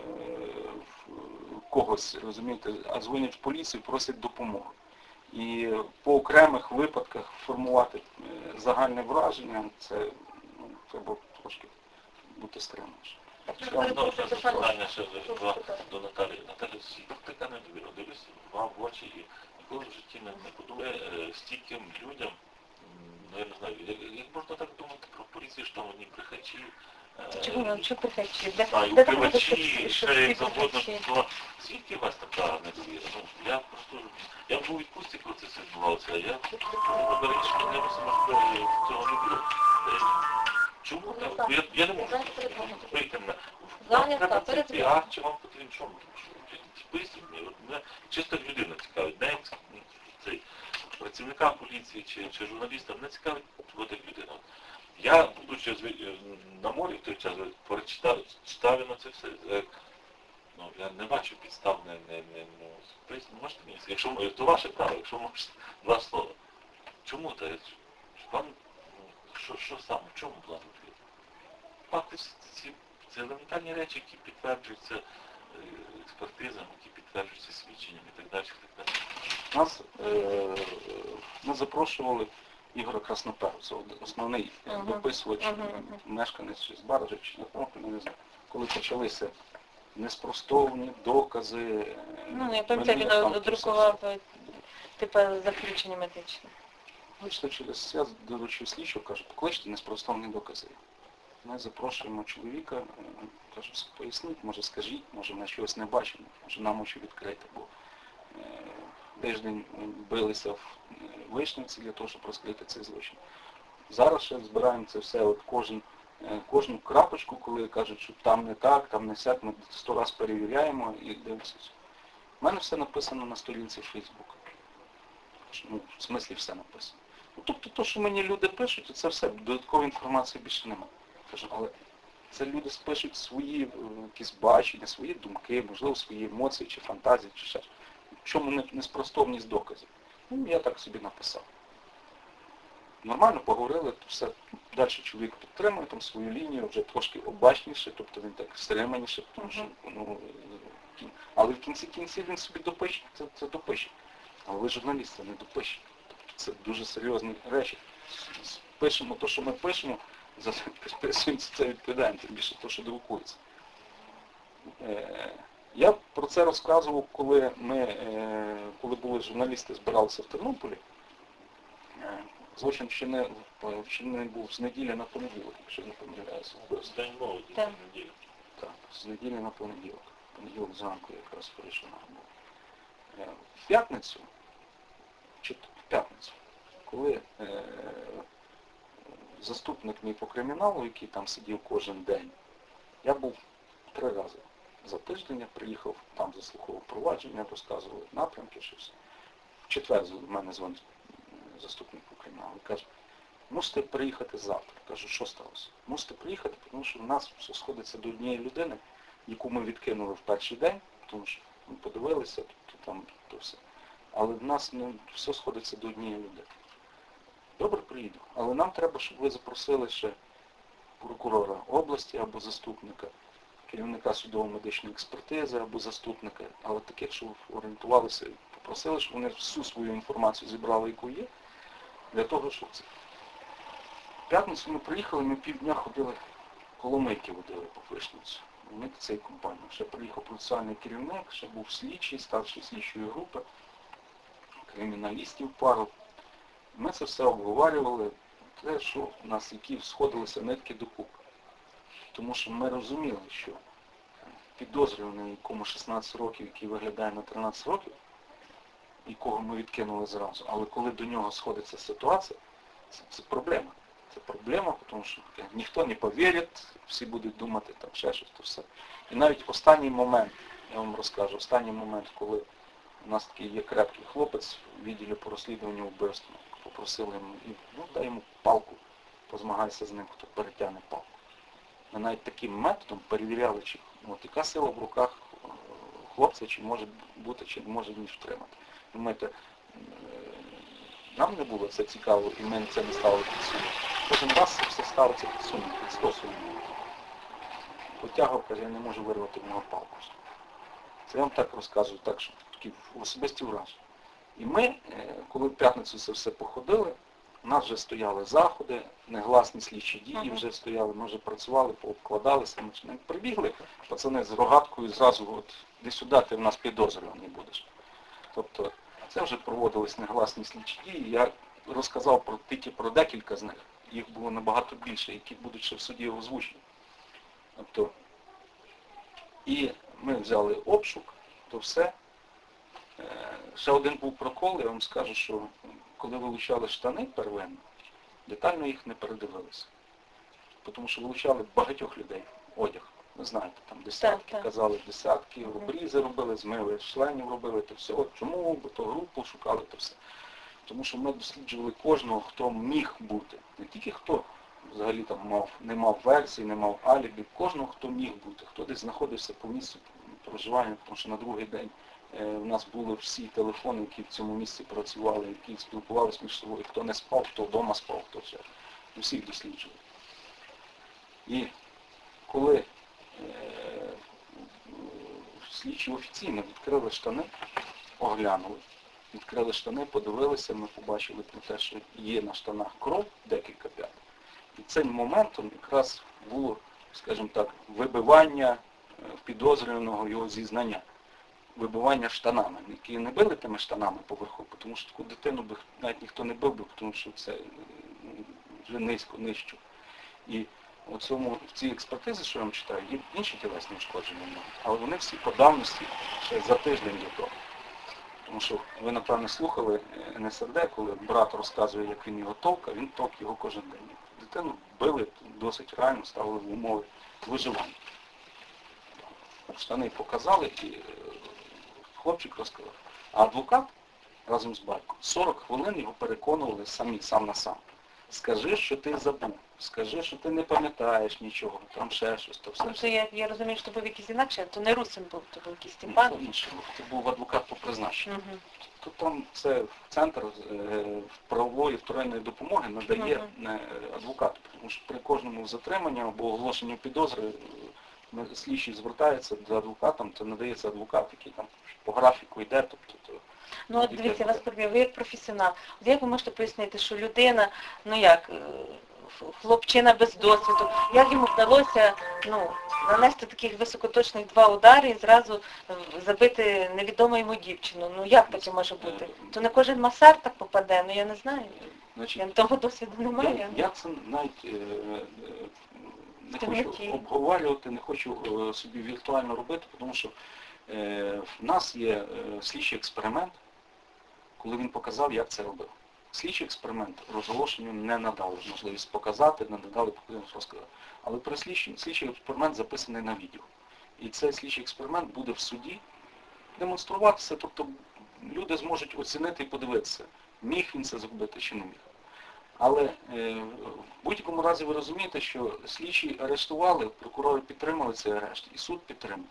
C: когось, розумієте, а дзвонять в поліцію, просять допомоги. І по окремих випадках формувати е, загальне враження, це ну, треба трошки бути стриманішим.
A: Ну,
D: Ну, це
A: Питання.
D: питання ще до, до Наталі. Наталі, всі така недовіра. Дивлюсь вам в очі і ніколи в житті не, не подумає е, стільким людям, м, ну я не знаю, як, як можна так думати про поліцію, що там одні брехачі, е,
B: Чого вам, що прихачі? Де,
D: знаю,
B: де там
D: укривачі,
B: що, що
D: ще як
B: всі
D: завгодно,
B: прихачі?
D: то звідки у вас така недовіра? Ну, я просто, я був у відпустці, коли це все відбувалося, я категорично не можу цього не було. Е, Чому так? Я, я не можу вийти на... Вам
A: Зайнята,
D: треба цей
A: перед
D: піар, чи вам потрібен чому? Поясніть мені, от мене чисто як людина цікавить, не як цей, працівника поліції чи, чи журналіста, мене цікавить от як людина. Я, будучи зв- на морі в той час, прочитав, читав на це все. Е, Ну, я не бачу підстав, не, не, не, ну, поясніть, можете мені, якщо, м- то ваше право, якщо можете, два слова. Чому так? Вам, ну, що, що саме, в чому план відповідь? Факти, ці, це елементарні речі, які підтверджуються е, експертизами, які підтверджуються свідченнями і так далі. І так далі.
C: Нас е, ми запрошували Ігоря Красноперця, основний е,
B: Ага.
C: дописувач,
B: Ага, ага.
C: мешканець чи з Баража, чи на Тернополі, не знаю, коли почалися неспростовні докази. е,
B: Ну, я пам'ятаю, він
C: вини, там, то
B: друкував,
C: все.
B: типу, заключення медичне.
C: Вийшло через я доручив слідчого, кажу, покличте неспростовні докази. Ми запрошуємо чоловіка, е, кажу, поясніть, може скажіть, може ми щось не бачимо, може нам очі відкрити, бо е, тиждень билися в е, Вишнівці для того, щоб розкрити цей злочин. Зараз ще збираємо це все, от кожен, е, кожну крапочку, коли кажуть, що там не так, там не сяк, ми сто раз перевіряємо і дивимося. У мене все написано на сторінці Фейсбука. Ну, в смислі все написано. Ну, тобто, то, що мені люди пишуть, це все, додаткової інформації більше немає. Кажу, але це люди спишуть свої е, якісь бачення, свої думки, можливо, свої емоції, чи фантазії, чи ще. В чому не- неспростовність доказів? Ну, я так собі написав. Нормально поговорили, то все. Далі чоловік підтримує там свою лінію, вже трошки обачніше, тобто він так стриманіше, тому що, ну, е, але в кінці кінців він собі допише, це, це допише. Але ви журналісти не допишете. Тобто це дуже серйозні речі. Пишемо те, що ми пишемо, за це підписуємо, це відповідаємо, тим більше те, що друкується. Е, Я про це розказував, коли ми, е, коли були журналісти, збиралися в Тернополі. Е, Злочин ще не, ще не був з неділі на понеділок, якщо не помиляюся.
D: З День молоді,
B: Так.
D: це неділя.
C: Так, з неділі на понеділок. Понеділок зранку якраз вирішено було. Е, В п'ятницю, чи в п'ятницю, коли е, заступник мій по криміналу, який там сидів кожен день, я був три рази за тиждень, я приїхав, там заслуховував провадження, розказували напрямки, щось. В четвер в мене дзвонить заступник по криміналу і каже, мусите приїхати завтра. Кажу, що сталося? Мусите приїхати, тому що в нас все сходиться до однієї людини, яку ми відкинули в перший день, тому що ми подивилися, то там то все. Але в нас ну, все сходиться до однієї людини. Добре, приїду. Але нам треба, щоб ви запросили ще прокурора області або заступника, керівника судово-медичної експертизи або заступника, але таких, щоб орієнтувалися і попросили, щоб вони всю свою інформацію зібрали, яку є, для того, щоб це. В п'ятницю ми приїхали, ми півдня ходили, коломийки водили по Вишнівцю. Ми цієї компанії. Ще приїхав процесуальний керівник, ще був слідчий, старший слідчої групи, криміналістів пару. Ми це все обговорювали, те, що у нас які сходилися нитки докупи. Тому що ми розуміли, що підозрюваний, якому шістнадцять років, який виглядає на тринадцять років, якого ми відкинули зразу, але коли до нього сходиться ситуація, це, це проблема. Це проблема, тому що ніхто не повірить, всі будуть думати там ще щось, то все. І навіть останній момент, я вам розкажу, останній момент, коли у нас такий є крепкий хлопець в відділі по розслідуванню вбивства, по просили йому, ну дай йому палку, позмагайся з ним, хто перетягне палку. Ми навіть таким методом перевіряли, чи от, яка сила в руках хлопця, чи може бути, чи може ніж втримати. Думаєте, нам не було це цікаво, і ми це не ставили під сумнів. Кожен раз це все ставиться під сумнів, під сто сумнів. Потягав, каже, я не можу вирвати в нього палку. Це я вам так розказую, так, що такі особисті враження. І ми, коли в п'ятницю це все походили, у нас вже стояли заходи, негласні слідчі дії вже стояли, ми вже працювали, пообкладалися, ми не прибігли, пацани з рогаткою зразу, от, іди сюди, ти в нас підозрюваний будеш. Тобто, це вже проводились негласні слідчі дії. Я розказав про, тільки про декілька з них, їх було набагато більше, які будуть ще в суді озвучені. Тобто, і ми взяли обшук, то все. Ще один був прокол, я вам скажу, що коли вилучали штани первинно, детально їх не передивилися. Тому що вилучали багатьох людей одяг. Ви знаєте, там десятки,
B: так, так.
C: казали десятки, обрізи робили, змили, членів робили, то все. От чому? Бо то групу шукали, то все. Тому що ми досліджували кожного, хто міг бути. Не тільки хто взагалі там мав, не мав версії, не мав алібі, кожного, хто міг бути, хто десь знаходився по місцю проживання, тому що на другий день е, у нас були всі телефони, які в цьому місці працювали, які спілкувалися між собою, хто не спав, хто вдома спав, хто все. Усіх досліджували. І коли е, слідчі офіційно відкрили штани, оглянули, відкрили штани, подивилися, ми побачили про те, що є на штанах кров, декілька п'яток. І цим моментом якраз було, скажімо так, вибивання підозрюваного його зізнання. Вибивання штанами, які не били тими штанами поверху, тому що таку дитину би навіть ніхто не бив би, тому що це вже низько, нижче. І у цьому, в цій експертизі, що я вам читаю, є інші тілесні ушкодження, але вони всі по давності ще за тиждень до того. Тому що ви, напевно, слухали ен ес ер де, коли брат розказує, як він його товка, він товк його кожен день. Дитину били досить реально, ставили в умови виживання. Штани показали, і хлопчик розказав. А адвокат разом з батьком сорок хвилин його переконували самі, сам на сам. Скажи, що ти забув. Скажи, що ти не пам'ятаєш нічого, там ще щось, то все.
B: Тобто я, я розумію, що був якийсь інакше, то не Русин був, то був якийсь
C: Ні,
B: Степан.
C: то інший був. Це був адвокат по призначенню.
B: Угу.
C: То там це центр е, правової вторинної допомоги надає
B: Мгм.
C: не адвокату, тому що при кожному затриманні або оголошенні підозри е, ми- слідчий звертається до адвоката, це надається адвокат, який там по графіку йде, тобто то,
B: Ну от
C: і
B: дивіться, я
C: так
B: вас переб'ю, ви як професіонал. От як ви можете пояснити, що людина, ну як, е, хлопчина без досвіду, як йому вдалося, ну, нанести таких високоточних два удари і зразу е, забити невідому йому дівчину? Ну як таке може бути? То не кожен масар так попаде, ну я не знаю.
C: значить,
B: Я того досвіду
C: Я,
B: немає.
C: я це навіть е, е, не
B: В
C: хочу
B: темноті.
C: обговорювати, не хочу е, собі віртуально робити, тому що е, в нас є е, слідчий експеримент, коли він показав, як це робив. Слідчий експеримент розголошенню не надали можливість показати, не надали показати, що сказати. Але при слідчий, слідчий експеримент записаний на відео. І цей слідчий експеримент буде в суді демонструватися, тобто люди зможуть оцінити і подивитися, міг він це зробити чи не міг. Але е, в будь-якому разі ви розумієте, що слідчі арештували, прокурори підтримали цей арешт, і суд підтримав.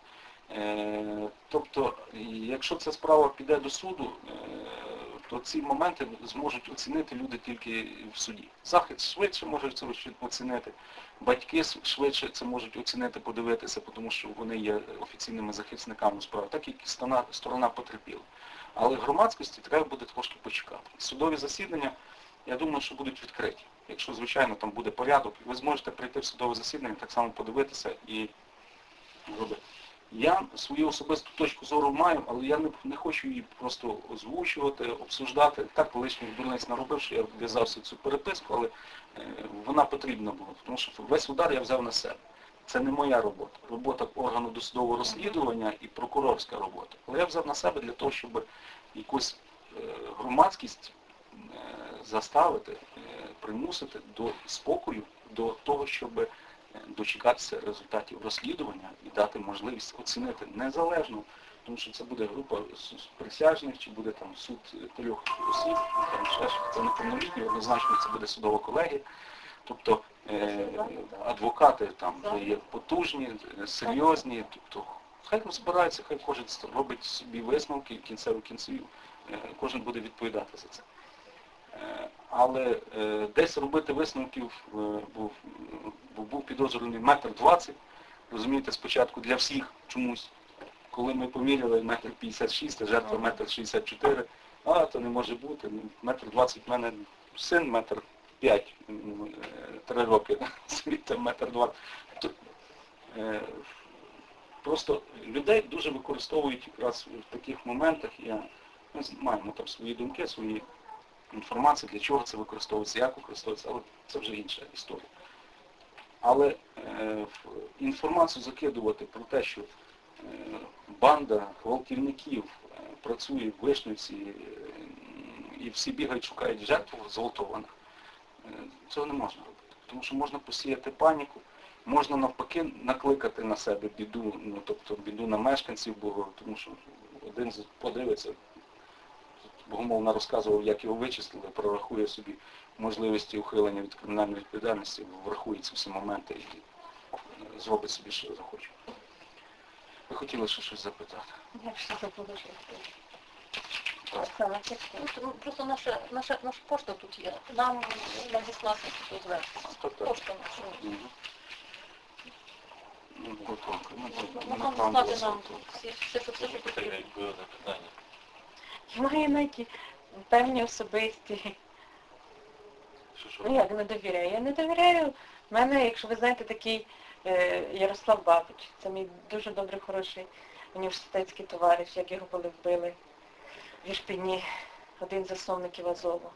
C: Е, тобто, якщо ця справа піде до суду, е, то ці моменти зможуть оцінити люди тільки в суді. Захист швидше може це оцінити, батьки швидше це можуть оцінити, подивитися, тому що вони є офіційними захисниками справи, так як і сторона, сторона потерпіла. Але громадськості треба буде трошки почекати. Судові засідання, я думаю, що будуть відкриті. Якщо, звичайно, там буде порядок, ви зможете прийти в судове засідання, так само подивитися і робити. Я свою особисту точку зору маю, але я не, не хочу її просто озвучувати, обсуждати. Так лишніх дурниць наробив, що я вв'язався в цю переписку, але е, вона потрібна була, тому що весь удар я взяв на себе. Це не моя робота. Робота органу досудового розслідування і прокурорська робота. Але я взяв на себе для того, щоб якусь е, громадськість е, заставити, е, примусити до спокою, до того, щоб дочекатися результатів розслідування і дати можливість оцінити незалежно, тому що це буде група присяжних, чи буде там суд трьох осіб, там ще ж це неповнолітні, однозначно це буде судова колегія. Тобто е, адвокати там є потужні, серйозні, тобто хай розбираються, хай кожен робить собі висновки, кінцеву кінцеві, е, кожен буде відповідати за це. Е, але е, десь робити висновків, е, був, був підозрюваний метр двадцять, розумієте, спочатку для всіх чомусь, коли ми поміряли метр п'ятдесят шість, а жертва метр шістдесят чотири, а то не може бути, метр двадцять в мене син, метр п'ять, три роки, світа метр двадцять. Просто людей дуже використовують якраз в таких моментах. Я, ми маємо там свої думки, свої інформації, для чого це використовується, як використовується, але це вже інша історія. Але е, інформацію закидувати про те, що е, банда гвалтівників е, працює в Вишнівці е, і всі бігають, шукають жертв зґвалтованих, е, цього не можна робити. Тому що можна посіяти паніку, можна навпаки накликати на себе біду, ну, тобто біду на мешканців, бо, тому що один подивиться, Богомолов розказував, як його вичислили, прорахує собі можливості ухилення від кримінальної відповідальності, врахує ці всі моменти і зробить собі, що захоче. Ви хотіли ще щось запитати?
B: Я ще забула, що
C: Так.
B: Оксана, це хто?
A: Ну, Просто наша, наша, наша пошта тут є. Нам надіслати тут зверху.
C: Так, так.
A: Пошта наша.
C: Мгм. Ну, готово. Ну,
A: Ну,
C: ну,
A: нам
C: там
A: знати
C: було
A: нам
C: готово.
A: всі, все, що, все, що потрібно.
D: Якби запитання.
B: Я маю навіть певні особисті,
D: Що, що?
B: ну як не довіряю. Я не довіряю. В мене, якщо ви знаєте, такий е, Ярослав Бабич, це мій дуже добрий, хороший університетський товариш, як його були вбили в Ірпені, один з засновників Азову.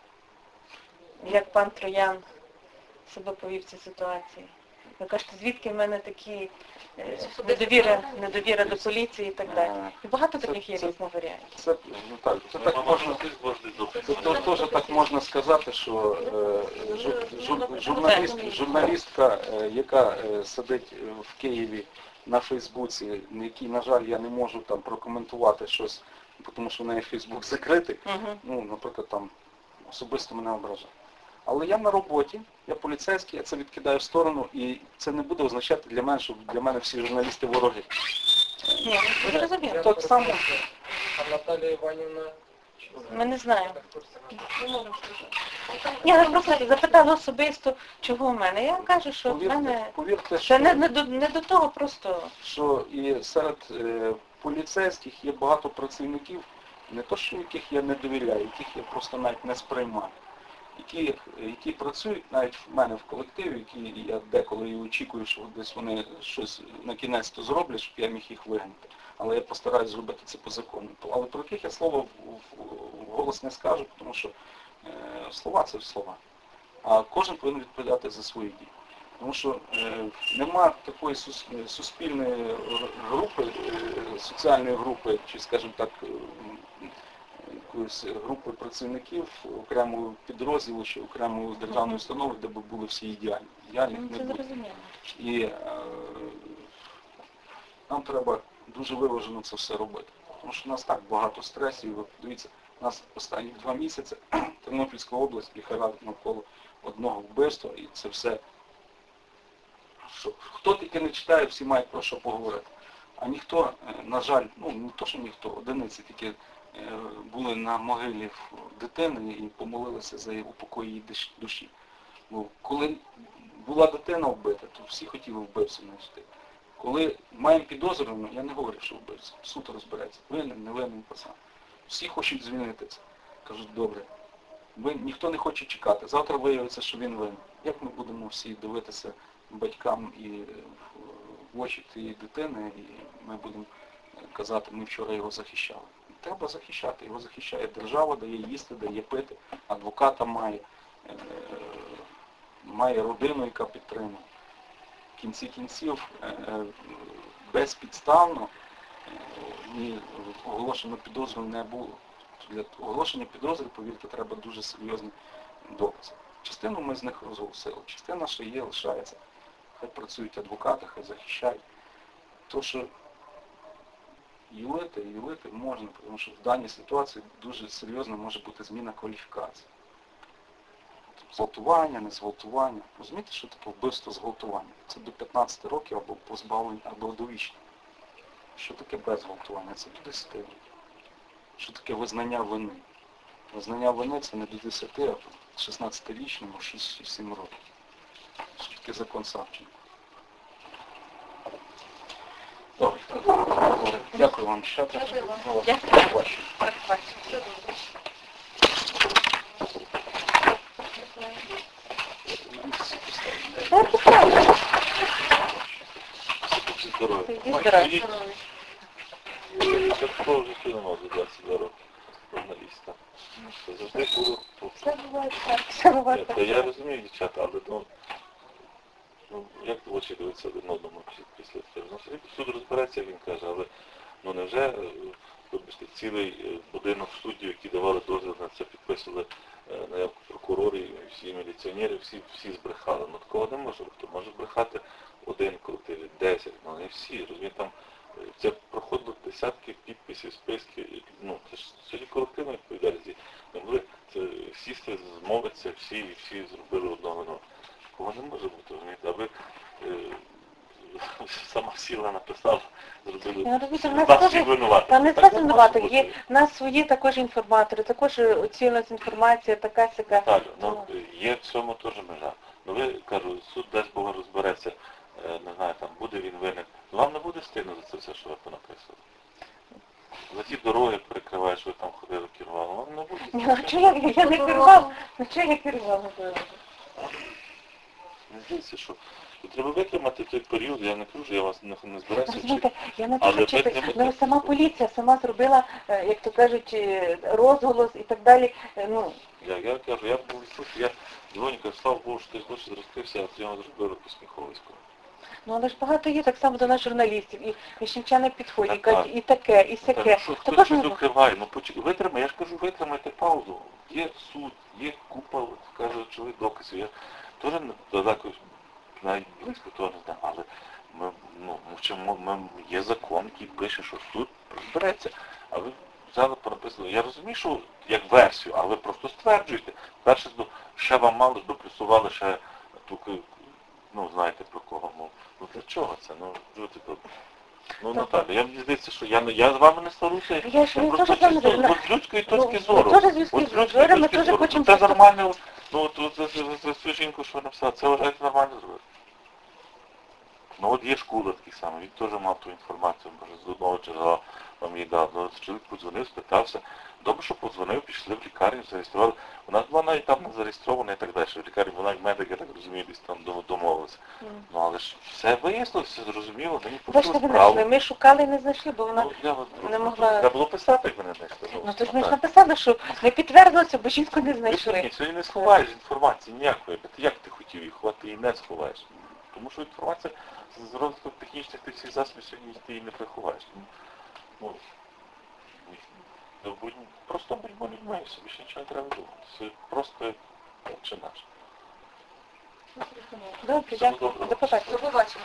B: Як пан Троян себе повів в цій ситуації. Ви кажете, звідки в мене такі е, недовіра, недовіра до поліції і так далі. І багато
C: Це-
B: таких є
C: це-
B: різних варіантів.
C: Це, ну, так, це
D: Ми
C: так
D: мама
C: можна.
D: Франциск завжди добре.
C: Це то- теж так можна сказати, що е, жур- жур- журналіст, журналістка, е, яка е, сидить в Києві на Фейсбуці, на якій, на жаль, я не можу там прокоментувати щось, тому що в неї Фейсбук закритий,
B: Угу.
C: ну, наприклад, там особисто мене ображає. Але я на роботі, я поліцейський, я це відкидаю в сторону, і це не буде означати для мене, що для мене всі журналісти вороги.
B: Ні, ви зрозуміли.
C: Так само.
E: А Наталія Іванівна...
B: Ми не знаємо.
A: Не можемо сказати.
B: Ні, ви просто запитали особисто, чого в мене. Я кажу, що в
C: Повірте,
B: мене
C: повірте,
B: це не,
C: що,
B: не, до, не до того просто.
C: що і серед е, поліцейських є багато працівників, не то, що яких я не довіряю, яких я просто навіть не сприймаю. Які, які працюють навіть в мене в колективі, які я деколи і очікую, що десь вони щось на кінець то зроблять, щоб я міг їх вигнати. Але я постараюсь зробити це по закону. Але про яких я слово в- в- вголос не скажу, тому що е, слова це слова. А кожен повинен відповідати за свої дії. Тому що е, нема такої сус- суспільної групи, е, соціальної групи, чи, скажімо так, е, якоїсь групи працівників, окремого підрозділу чи окремої державної установи, де б були всі ідеальні. Ідеальних
B: Ну,
C: не
B: це
C: буде.
B: зрозуміло.
C: І е, нам треба дуже виважено це все робити. Тому що у нас так багато стресів. Ви подивіться, у нас останні два місяці Тернопільська область ліхара навколо одного вбивства, і це все, що, хто тільки не читає, всі мають про що поговорити. А ніхто, е, на жаль, ну не то, що ніхто, одиниці тільки е, були на могилі дитини і помолилися за її упокой її диш- душі. Бо коли була дитина вбита, то всі хотіли вбивцю знайти. Коли маємо підозрювану, я не говорю, що вбивця, суд розбереться, винен, не винен пацан. Всі хочуть звільнити це. Кажуть, добре, ви, ніхто не хоче чекати. Завтра виявиться, що він винен. Як ми будемо всі дивитися батькам і е, в очі тієї дитини, і ми будемо казати, ми вчора його захищали. Треба захищати. Його захищає держава, дає їсти, дає пити, адвоката має, е, має родину, яка підтримує. В кінці кінців е, безпідставно е, ні оголошено підозру не було. Для оголошення підозри, повірте, треба дуже серйозні докази. Частину ми з них розголосили, частина ще є, лишається. Хай працюють адвокати, хай захищають. То, що юлити, юлити можна, тому що в даній ситуації дуже серйозно може бути зміна кваліфікації. Зґвалтування, не зґвалтування. Розумієте, що таке вбивство зґвалтування? Це до п'ятнадцяти років або позбавлення, або довічно. Що таке без зґвалтування? Це до десяти років. Що таке визнання вини? Визнання вини це не до десяти, а шістнадцятирічному, шість-сім років. Що таке закон Савченко? Добре. Дякую вам, дівчата.
A: Дякую вам.
B: Дякую.
C: До побачення.
A: Все добре.
D: Здоров'я.
B: Тоді здоров'я.
A: Здоров'я.
D: Такого вже сильно мав за двадцять два роки журналіста. Це завжди було тут.
B: Все буває так, все буває
D: Та
B: так.
D: я розумію, дівчата, але ну, ну як в очі дивитися один одному після- після цього? Ну, собі суд розбереться, він каже, але ну невже, е, вибачте, цілий е, будинок суддів, які давали дозвіл на це, підписували е, на явку прокурорів, всі міліціонери, всі, всі збрехали. Ну такого не може бути. Може брехати один колектив, десять, ну не всі, розумієте, там е, це проходило десятки підписів, списки, і, ну це ж це ж колективна відповідальність. Не могли це сісти, змовитися, всі, всі зробили одного. Ну, такого не може бути, розумієте, аби е, сама сіла написала, зробили
B: Я розумію, в нас
D: вас
B: теж-
D: всіх винувати.
B: Та не
D: Так
B: зовсім
D: може
B: винувати.
D: бути.
B: Є в нас свої також інформатори, також оцінюється інформація, така сяка.
D: Наталю, ну є в цьому теж межа. Ну ви, кажу, суд дасть Бога розбереться, е, не знаю, там буде він винен. Вам не буде стидно за це все, що ви понаписали? За ті дороги перекриваєш, що ви там ходили, керували, вам не буде
B: Ні,
D: стидно?
B: ну чого я, я не керувала? Ну чого я керувала?
D: Мені здається, що ну, треба витримати той період, я не кажу, що я вас не, не збираюся
B: Розумієте,
D: вчити.
B: я не
D: Але
B: дуже вчити,
D: витримати-
B: але сама поліція сама зробила, е, як то кажуть, е, розголос і так далі. Е, Ну,
D: Я, я кажу, я був відсутній, я дзвоню, кажу, слава Богу, що той злочин розкрився, а цього зробили посміховисько.
B: ну але ж багато є так само до нас журналістів, і міщанчани підходять,
D: Так,
B: кажуть,
D: так.
B: і таке, і
D: Так,
B: сяке.
D: що хтось
B: Також
D: щось
B: не
D: укриває, ну почекай, витримай, я ж кажу, витримайте паузу. Є суд, є купа, от, кажуть, чоловік доказів. Я теж не далеко, навіть близько того не знаю, але ми, ну, ми вчимо, ми, є закон, який пише, що суд розбереться. А ви взяли, понаписали. Я розумію, що як версію, але ви просто стверджуєте. Перше, ну, ще вам мало доплюсували ще ту, ну, знаєте про кого мов. Ну для чого це? Ну, що ти тут? Ну, Наталя, я мені здається, що я, не- я з вами не сварюся.
B: Я ж- я
D: просто
B: теж з вами
D: чисто,
B: не-
D: от з людської
B: Ну,
D: точки
B: ми
D: зору.
B: теж з людської
D: От з людської
B: зору, ми
D: точки
B: теж
D: зору.
B: хочемо
D: Це
B: просто-
D: нормально, ну, от, от, за, за, за цю жінку, що ви написали, це вважаєте нормально зробити? Ну, от є школа такий самий, він теж мав ту інформацію, може, з одного джерела вам її дав. Ну, от чоловік подзвонив, спитався. Добре, що подзвонив, пішли в лікарню, зареєстрували. У нас була навіть там не зареєстрована і так далі. В лікарні вона як медик, я так розумію, десь там дом- домовилися. Ну, але ж все вияснилося, все зрозуміло, мені
B: Бачите,
D: почули
B: ви
D: справу.
B: знайшли, ми шукали і не знайшли, бо вона...
D: Ну, я от,
B: не
D: ну,
B: могла-
D: Треба було писати, як мене знайшли.
B: Ну, то ж ми ж
D: так.
B: написали, що не підтвердилося, бо жінку не
D: Ні,
B: знайшли.
D: сьогодні не сховаєш інформації ніякої. Ти як ти хотів її ховати, ти її не сховаєш. Тому що інформація з розвитком технічних тих всіх засобів сьогодні ти її не приховаєш. Тому, ну, ну, будь, просто будьмо людьми, собі ще нічого не треба думати. Це просто чи наш.
B: Добре,
D: Всього
B: дякую.
D: доброго.
B: До побачення.
A: До побачення.